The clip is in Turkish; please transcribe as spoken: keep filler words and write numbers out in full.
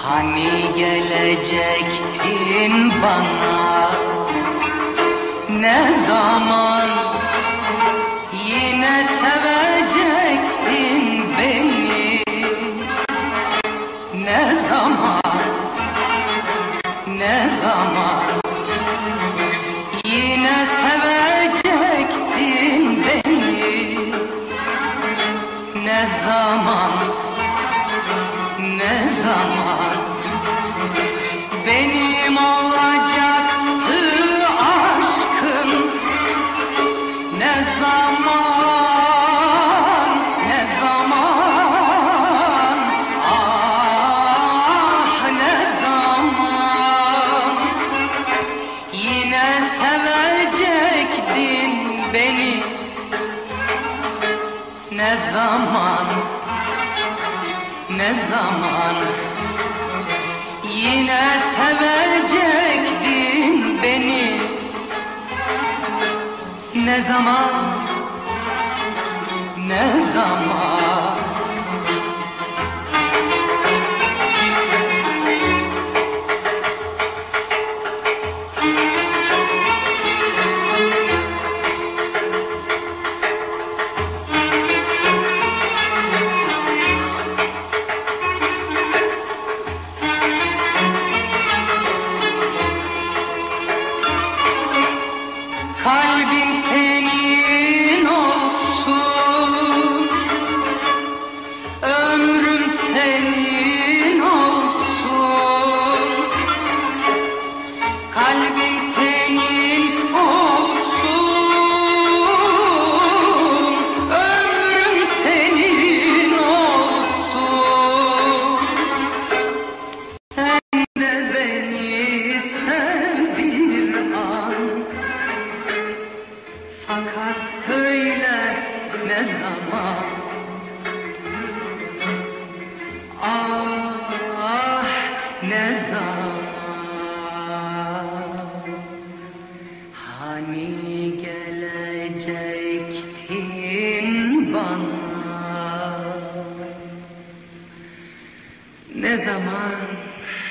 Hani gelecektin bana, ne zaman yine sevecektin beni, ne zaman, ne zaman yine sevecektin beni, ne zaman, ne zaman benim olacaktı aşkın, ne zaman, ne zaman, ah ne zaman yine sevecektin beni, ne zaman, ne zaman yine sevecektin beni, ne zaman, ne zaman. Kalbim senin olsun, ömrüm senin olsun. Kalbim senin olsun, ömrüm senin olsun. Sen de beni sev bir an, fakat söyle ne zaman, ah ne zaman. Hani gelecektin bana, ne zaman.